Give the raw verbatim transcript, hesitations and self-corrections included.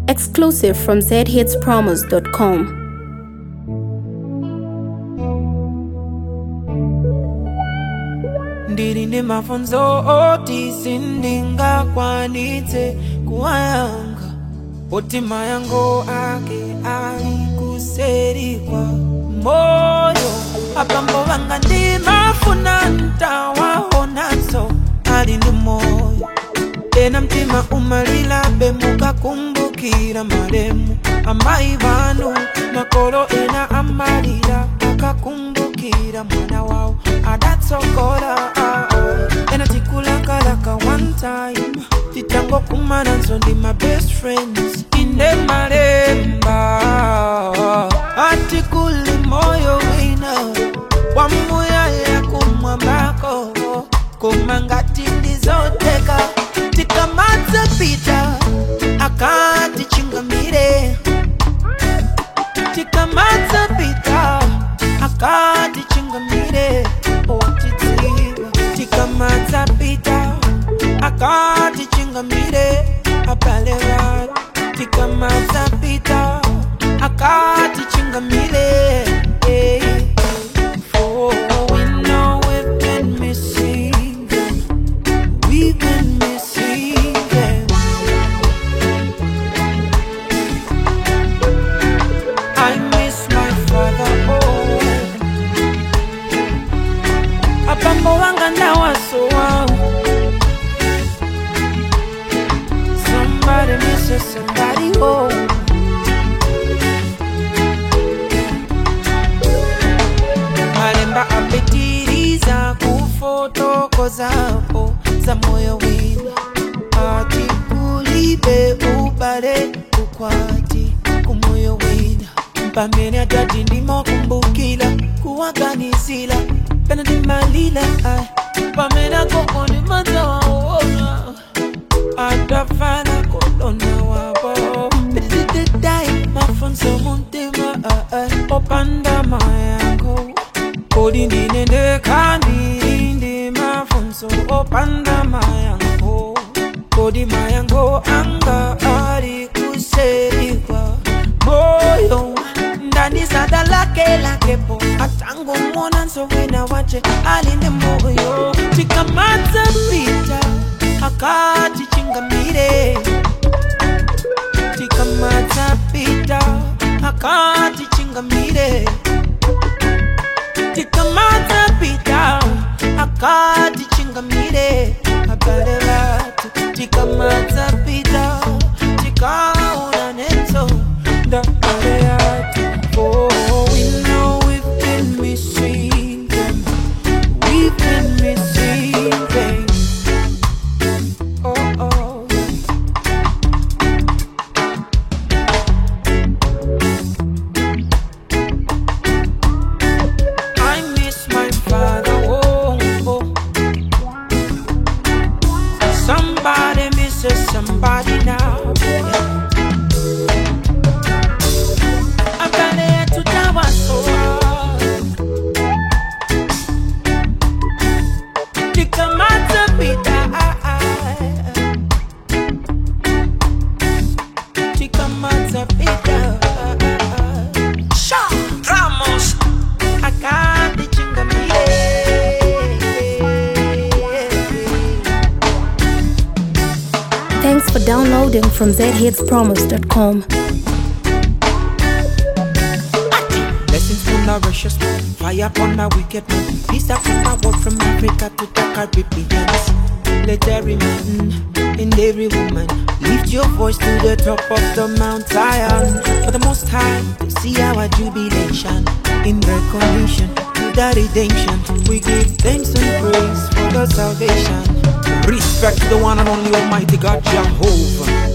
Exclusive from z hits promos dot com. Ndirinde mafunzo oti sindinga kwanitse kuwayanga oti mayango ake ali kuserikwa moyo apambo wanga ndi mafuna ntawaonanso ali ndi moyo ena mtima umalila bemuka kumbukira malemu amayi banu makolo ena amalira akakumbukira mwana wao adatsokola ena tikulakalaka one time titango kumana nso ndi my best friends inde malemba atikuli moyo wina wamuyaya kumwambako kumangati ndizoteka tikamadza pita akati chingamire tikamadza pita akati chingamire otitiwa tikamadza pita akati chingamire apalewa tikamadza pita akati chingamire hey. For we know we've been missing them, we've been missing them. I miss my father, oh. Apambo wanga ndawaso wao. Somebody misses somebody, oh. Malemba apetiriza kufotoko zapo za moyo wina ati kulibe ubale ukwati kumoyo wina mpamene atati ndimo kumbukila kuwaganisila pena di malila pamene koko ni maza waona atafana kolona wabo dai mafonso muntima opanda mayango kodi ndinende kandi ndi mafunso opanda mayango kodi mayango anga ari kuserikwa moyo ndani sada lake lake po atango mona nso wina wache alinde moyo tikamadza pita akati chingamire tikamadza pita akati chingamire tikamadza pita akati chingamire abalevatu tikamadza pita tikaona nenso ndabalevatu. Oh, we know we've been missing them, we've been missing them. Oh, oh. Somebody misses somebody now. I'm gonna to Tawa so Tikamata pita Tikamata pita Sha Ramos Akati chingamire. Thanks for downloading from z hits promos dot com. Blessings from nourishes, fire upon a wicked man. Peace up from our world from Africa to the Caribbean. Let every man and every woman lift your voice to the top of the Mount Zion. For the Most High to see our jubilation in recognition to the redemption. We give thanks and praise for the salvation. Respect the one and only Almighty God Jehovah.